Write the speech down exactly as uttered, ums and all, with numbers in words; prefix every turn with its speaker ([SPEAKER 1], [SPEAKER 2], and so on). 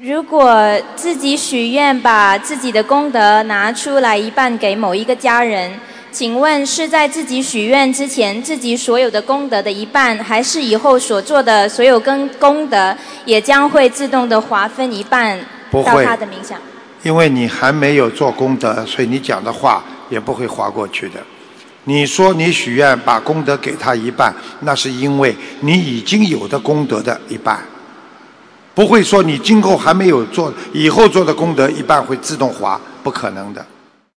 [SPEAKER 1] 如果自己许愿把自己的功德拿出来一半给某一个家人，请问是在自己许愿之前自己所有的功德的一半，还是以后所做的所有跟功德也将会自动的划分一半到他的名下？
[SPEAKER 2] 因为你还没有做功德，所以你讲的话也不会划过去的。你说你许愿把功德给他一半，那是因为你已经有的功德的一半，不会说你今后还没有做，以后做的功德一半会自动划，不可能的。